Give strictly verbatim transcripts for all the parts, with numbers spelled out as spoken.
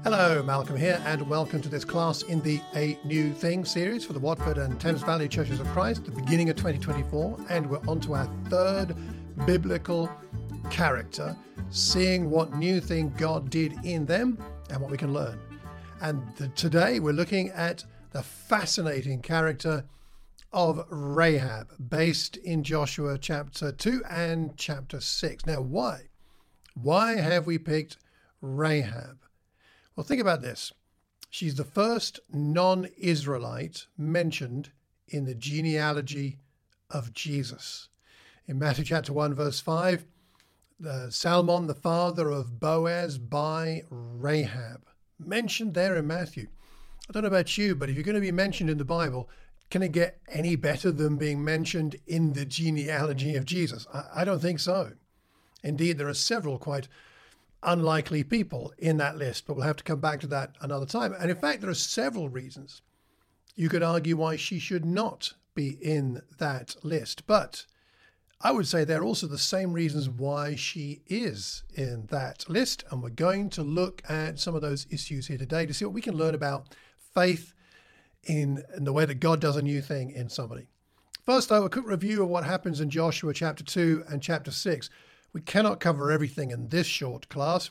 Hello, Malcolm here, and welcome to this class in the A New Thing series for the Watford and Thames Valley Churches of Christ, the beginning of twenty twenty-four, and we're on to our third biblical character, seeing what new thing God did in them and what we can learn. And the, today we're looking at the fascinating character of Rahab, based in Joshua chapter two and chapter six. Now, why? Why have we picked Rahab? Well, think about this. She's the first non-Israelite mentioned in the genealogy of Jesus. In Matthew chapter one, verse five, the Salmon, the father of Boaz by Rahab, mentioned there in Matthew. I don't know about you, but if you're going to be mentioned in the Bible, can it get any better than being mentioned in the genealogy of Jesus? I, I don't think so. Indeed, there are several quite unlikely people in that list, but we'll have to come back to that another time. And in fact, there are several reasons you could argue why she should not be in that list. But I would say they're also the same reasons why she is in that list. And we're going to look at some of those issues here today to see what we can learn about faith in, in the way that God does a new thing in somebody. First, though, a quick review of what happens in Joshua chapter two and chapter six. We cannot cover everything in this short class.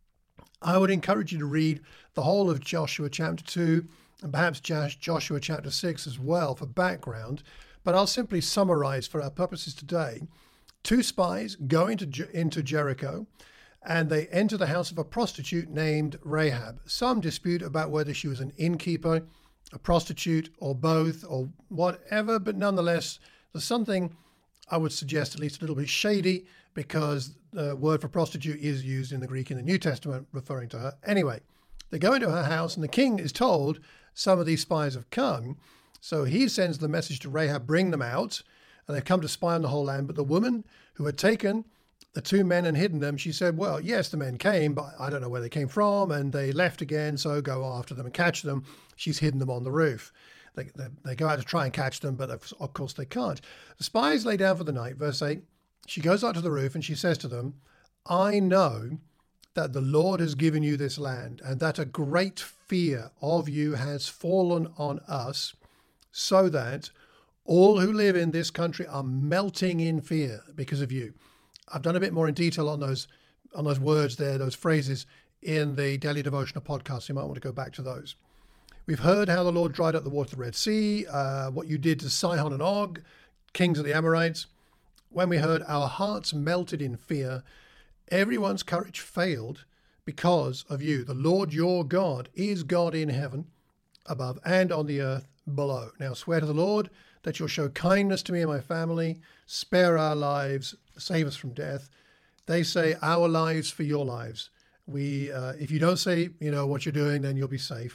I would encourage you to read the whole of Joshua chapter two and perhaps Joshua chapter six as well for background, but I'll simply summarize for our purposes today. Two spies go into, into Jericho and they enter the house of a prostitute named Rahab. Some dispute about whether she was an innkeeper, a prostitute, or both, or whatever, but nonetheless, there's something I would suggest at least a little bit shady, because the word for prostitute is used in the Greek in the New Testament referring to her. Anyway, they go into her house and the king is told some of these spies have come. So he sends the message to Rahab, bring them out, and they've come to spy on the whole land. But the woman who had taken the two men and hidden them, she said, well, yes, the men came, but I don't know where they came from, and they left again, so go after them and catch them. She's hidden them on the roof. They, they, they go out to try and catch them, but of, of course they can't. The spies lay down for the night, verse eight. She goes out to the roof and she says to them, I know that the Lord has given you this land and that a great fear of you has fallen on us, so that all who live in this country are melting in fear because of you. I've done a bit more in detail on those on those words there, those phrases in the Daily Devotional podcast. You might want to go back to those. We've heard how the Lord dried up the water of the Red Sea, uh, what you did to Sihon and Og, kings of the Amorites. When we heard, our hearts melted in fear. Everyone's courage failed because of you. The Lord your God is God in heaven above and on the earth below. Now swear to the Lord that you'll show kindness to me and my family, spare our lives, save us from death. They say our lives for your lives. We, uh, if you don't say, you know, what you're doing, then you'll be safe.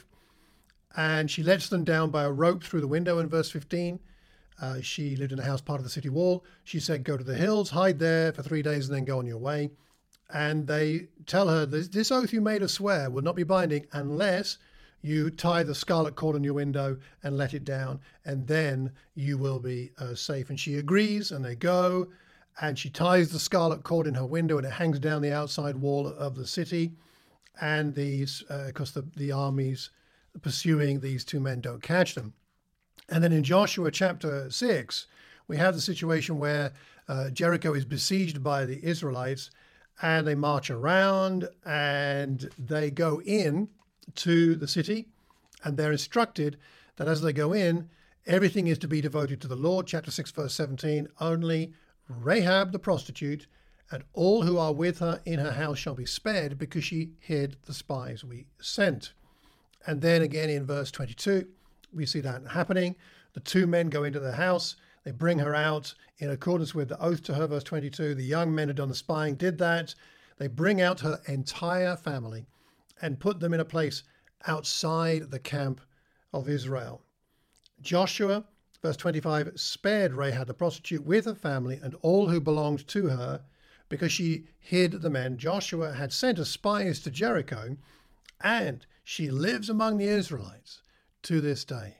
And she lets them down by a rope through the window in verse fifteen. Uh, she lived in a house part of the city wall. She said, go to the hills, hide there for three days and then go on your way. And they tell her, this, this oath you made us swear will not be binding unless you tie the scarlet cord on your window and let it down, and then you will be uh, safe. And she agrees, and they go, and she ties the scarlet cord in her window, and it hangs down the outside wall of the city. And these, uh, of course, the, the armies pursuing these two men don't catch them. And then in Joshua chapter six, we have the situation where uh, Jericho is besieged by the Israelites, and they march around and they go in to the city, and they're instructed that as they go in, everything is to be devoted to the Lord. Chapter six, verse seventeen, only Rahab the prostitute and all who are with her in her house shall be spared, because she hid the spies we sent. And then again in verse twenty-two, we see that happening. The two men go into the house. They bring her out in accordance with the oath to her, verse twenty-two. The young men who had done the spying did that. They bring out her entire family and put them in a place outside the camp of Israel. Joshua, verse twenty-five, spared Rahab the prostitute with her family and all who belonged to her, because she hid the men. Joshua had sent as spies to Jericho, and she lives among the Israelites to this day.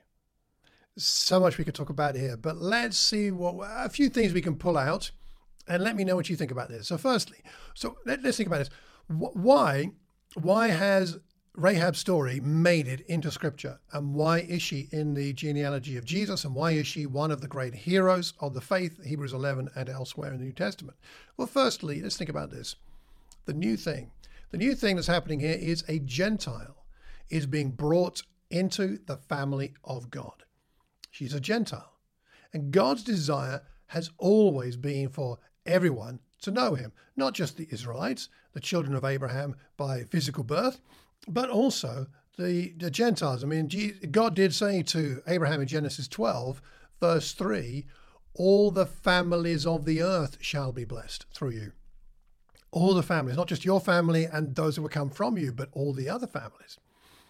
So much we could talk about here, but let's see what a few things we can pull out, and let me know what you think about this. So firstly, so let, let's think about this. Why, why has Rahab's story made it into Scripture. And why is she in the genealogy of Jesus? And why is she one of the great heroes of the faith, Hebrews eleven and elsewhere in the New Testament? Well, firstly, let's think about this. The new thing. The new thing that's happening here is a Gentile is being brought into the family of God. She's a Gentile. And God's desire has always been for everyone to know him, not just the Israelites, the children of Abraham by physical birth, but also the, the Gentiles. I mean, God did say to Abraham in Genesis twelve, verse three, all the families of the earth shall be blessed through you. All the families, not just your family and those who will come from you, but all the other families.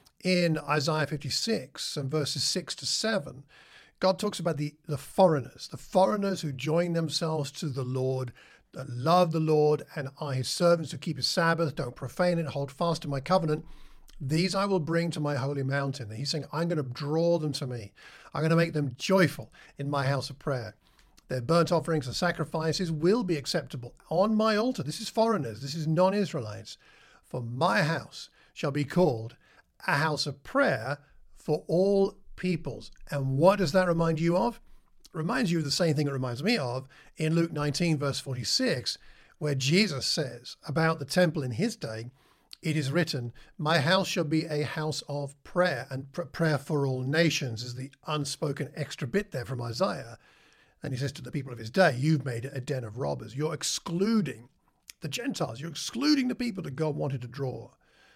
In Isaiah fifty-six and verses six to seven, God talks about the, the foreigners, the foreigners who join themselves to the Lord, that love the Lord and are his servants, who keep his Sabbath, don't profane it, hold fast to my covenant. These I will bring to my holy mountain. And he's saying, I'm going to draw them to me. I'm going to make them joyful in my house of prayer. Their burnt offerings and sacrifices will be acceptable on my altar. This is foreigners. This is non-Israelites. For my house shall be called a house of prayer for all peoples. And what does that remind you of? It reminds you of the same thing it reminds me of in Luke nineteen, verse forty-six, where Jesus says about the temple in his day, it is written, my house shall be a house of prayer, and pr- prayer for all nations is the unspoken extra bit there from Isaiah. And he says to the people of his day, you've made it a den of robbers. You're excluding the Gentiles. You're excluding the people that God wanted to draw.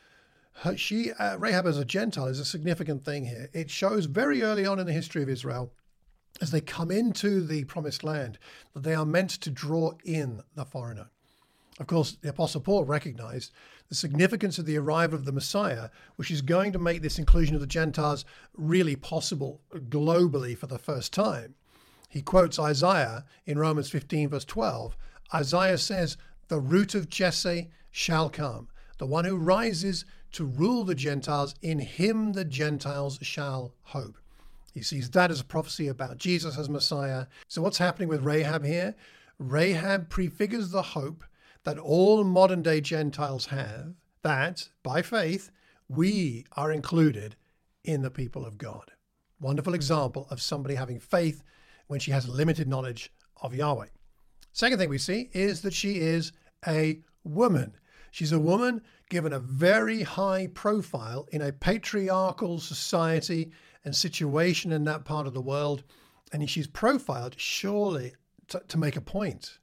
Her, she, uh, Rahab as a Gentile is a significant thing here. It shows very early on in the history of Israel, as they come into the promised land, that they are meant to draw in the foreigner. Of course, the Apostle Paul recognized the significance of the arrival of the Messiah, which is going to make this inclusion of the Gentiles really possible globally for the first time. He quotes Isaiah in Romans fifteen, verse twelve. Isaiah says, the root of Jesse shall come, the one who rises to rule the Gentiles, in him the Gentiles shall hope. He sees that as a prophecy about Jesus as Messiah. So what's happening with Rahab here? Rahab prefigures the hope that all modern day Gentiles have, that by faith, we are included in the people of God. Wonderful example of somebody having faith when she has limited knowledge of Yahweh. Second thing we see is that she is a woman. She's a woman given a very high profile in a patriarchal society and situation in that part of the world. And she's profiled surely to, to make a point.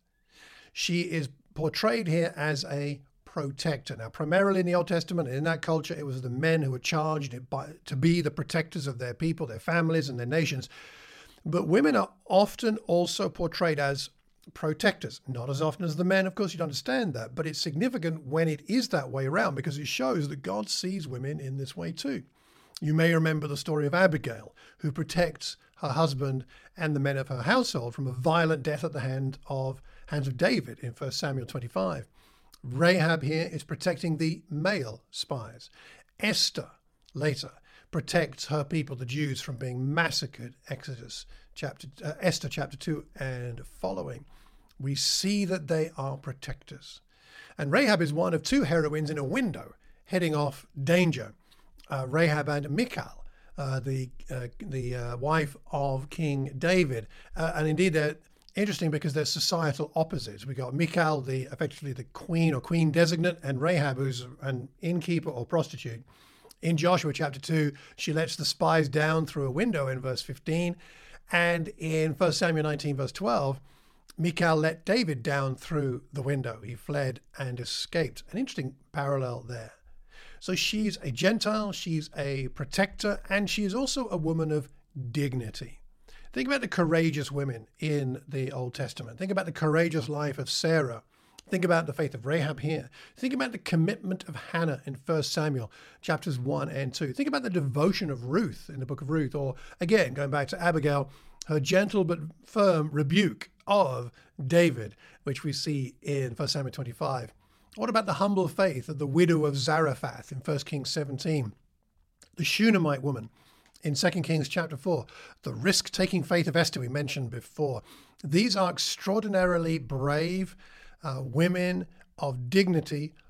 She is portrayed here as a protector. Now, primarily in the Old Testament, in that culture, it was the men who were charged by, to be the protectors of their people, their families, and their nations. But women are often also portrayed as protectors, not as often as the men. Of course, you'd understand that, but it's significant when it is that way around, because it shows that God sees women in this way too. You may remember the story of Abigail, who protects her husband and the men of her household from a violent death at the hand of hands of David in First Samuel twenty-five. Rahab here is protecting the male spies. Esther, later, protects her people, the Jews, from being massacred. Exodus chapter, uh, Esther chapter two and following. We see that they are protectors. And Rahab is one of two heroines in a window heading off danger. Uh, Rahab and Michal, uh, the uh, the uh, wife of King David. Uh, and indeed, they're interesting because they're societal opposites. We got Michal, the effectively the queen or queen designate, and Rahab, who's an innkeeper or prostitute. In Joshua chapter two, she lets the spies down through a window in verse fifteen. And in First Samuel nineteen, verse twelve, Michal let David down through the window. He fled and escaped. An interesting parallel there. So she's a Gentile, she's a protector, and she is also a woman of dignity. Think about the courageous women in the Old Testament. Think about the courageous life of Sarah. Think about the faith of Rahab here. Think about the commitment of Hannah in First Samuel chapters one and two. Think about the devotion of Ruth in the book of Ruth, or again, going back to Abigail, her gentle but firm rebuke of David, which we see in First Samuel twenty-five. What about the humble faith of the widow of Zarephath in First Kings seventeen? The Shunammite woman in Second Kings chapter four. The risk-taking faith of Esther we mentioned before. These are extraordinarily brave uh, women of dignity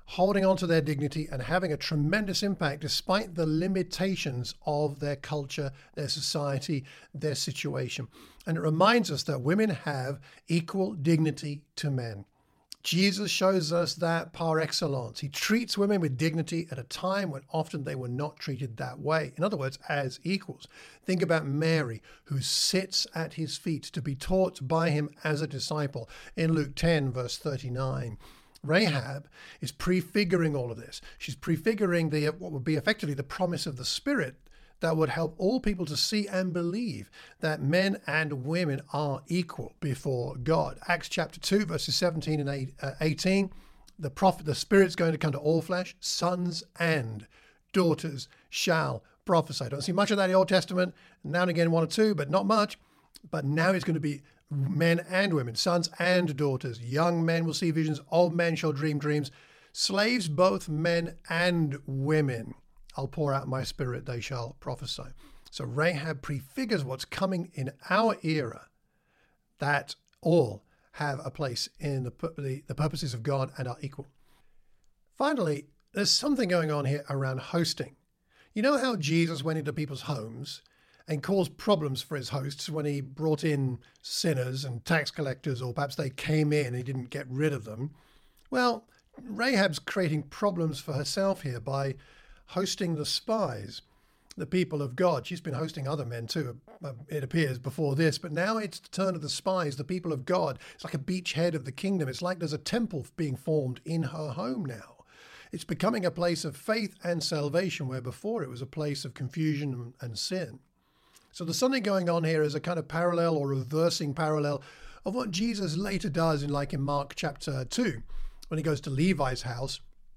holding on to their dignity and having a tremendous impact despite the limitations of their culture, their society, their situation. And it reminds us that women have equal dignity to men. Jesus shows us that par excellence. He treats women with dignity at a time when often they were not treated that way. In other words, as equals. Think about Mary, who sits at his feet to be taught by him as a disciple in Luke ten, verse thirty-nine. Rahab is prefiguring all of this. She's prefiguring the what would be effectively the promise of the Spirit that would help all people to see and believe that men and women are equal before God. Acts chapter two, verses seventeen and eighteen, the prophet, the Spirit's going to come to all flesh. Sons and daughters shall prophesy. Don't see much of that in the Old Testament. Now and again, one or two, but not much. But now it's going to be men and women, sons and daughters. Young men will see visions. Old men shall dream dreams. Slaves, both men and women. I'll pour out my Spirit, they shall prophesy. So Rahab prefigures what's coming in our era, that all have a place in the, the, the purposes of God and are equal. Finally, there's something going on here around hosting. You know how Jesus went into people's homes and caused problems for his hosts when he brought in sinners and tax collectors, or perhaps they came in and he didn't get rid of them? Well, Rahab's creating problems for herself here by hosting the spies, the people of God. She's been hosting other men too, it appears, before this, but now it's the turn of the spies, the people of God. It's like a beachhead of the kingdom. It's like there's a temple being formed in her home now. It's becoming a place of faith and salvation, where before it was a place of confusion and sin. So there's something going on here as a kind of parallel or reversing parallel of what Jesus later does in, like in Mark chapter two, when he goes to Levi's house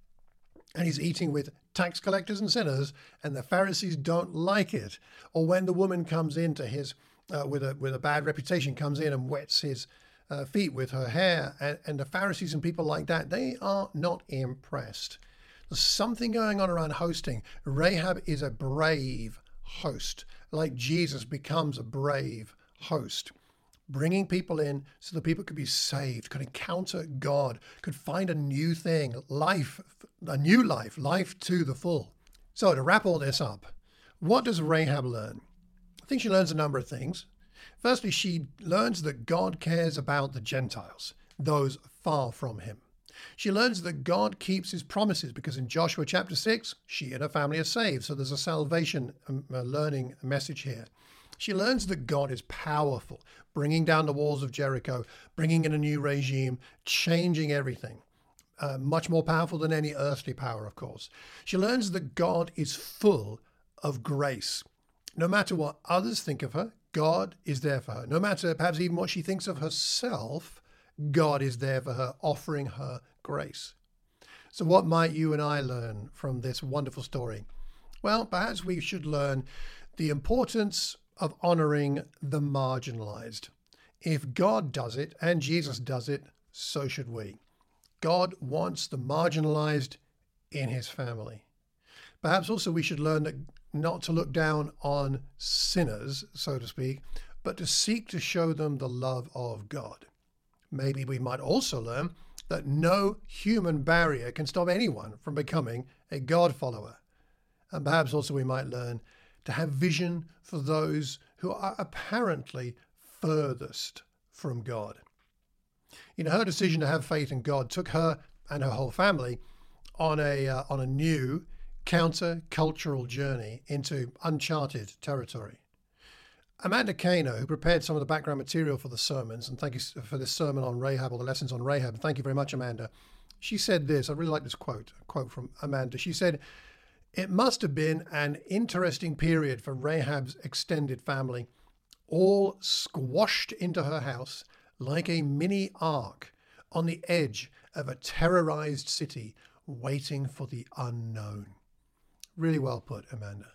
and he's eating with tax collectors and sinners, and the Pharisees don't like it. Or when the woman comes into his, uh, with a with a bad reputation, comes in and wets his uh, feet with her hair, and, and the Pharisees and people like that, they are not impressed. There's something going on around hosting. Rahab is a brave host, like Jesus becomes a brave host, bringing people in so that people could be saved, could encounter God, could find a new thing, life, a new life, life to the full. So to wrap all this up, what does Rahab learn? I think she learns a number of things. Firstly, she learns that God cares about the Gentiles, those far from him. She learns that God keeps his promises, because in Joshua chapter six, she and her family are saved. So there's a salvation um, a learning message here. She learns that God is powerful, bringing down the walls of Jericho, bringing in a new regime, changing everything. Uh, much more powerful than any earthly power, of course. She learns that God is full of grace. No matter what others think of her, God is there for her. No matter perhaps even what she thinks of herself, God is there for her, offering her grace. So what might you and I learn from this wonderful story? Well, perhaps we should learn the importance of honoring the marginalized. If God does it and Jesus does it, so should we. God wants the marginalized in his family. Perhaps also we should learn that not to look down on sinners, so to speak, but to seek to show them the love of God. Maybe we might also learn that no human barrier can stop anyone from becoming a God follower. And perhaps also we might learn to have vision for those who are apparently furthest from God. You know, her decision to have faith in God took her and her whole family on a uh, on a new counter-cultural journey into uncharted territory. Amanda Kano, who prepared some of the background material for the sermons, and thank you for this sermon on Rahab, or the lessons on Rahab. Thank you very much, Amanda. She said this, I really like this quote, a quote from Amanda. She said, "It must have been an interesting period for Rahab's extended family, all squashed into her house like a mini ark on the edge of a terrorized city, waiting for the unknown." Really well put, Amanda.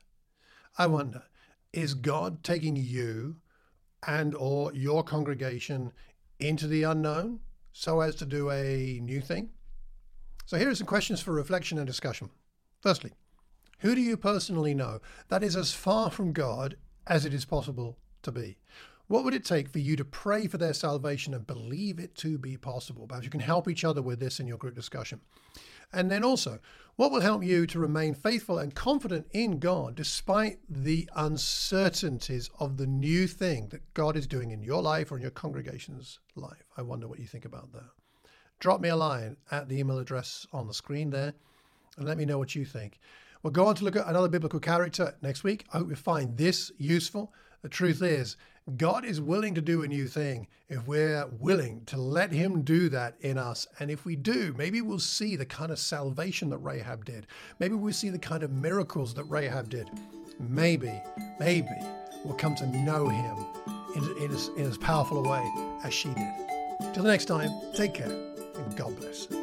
I wonder, is God taking you and or your congregation into the unknown so as to do a new thing? So here are some questions for reflection and discussion. Firstly, who do you personally know that is as far from God as it is possible to be? What would it take for you to pray for their salvation and believe it to be possible? Perhaps you can help each other with this in your group discussion. And then also, what will help you to remain faithful and confident in God despite the uncertainties of the new thing that God is doing in your life or in your congregation's life? I wonder what you think about that. Drop me a line at the email address on the screen there and let me know what you think. We'll go on to look at another biblical character next week. I hope you find this useful. The truth is, God is willing to do a new thing if we're willing to let him do that in us. And if we do, maybe we'll see the kind of salvation that Rahab did. Maybe we'll see the kind of miracles that Rahab did. Maybe, maybe we'll come to know him in, in, as, in as powerful a way as she did. Till the next time, take care and God bless.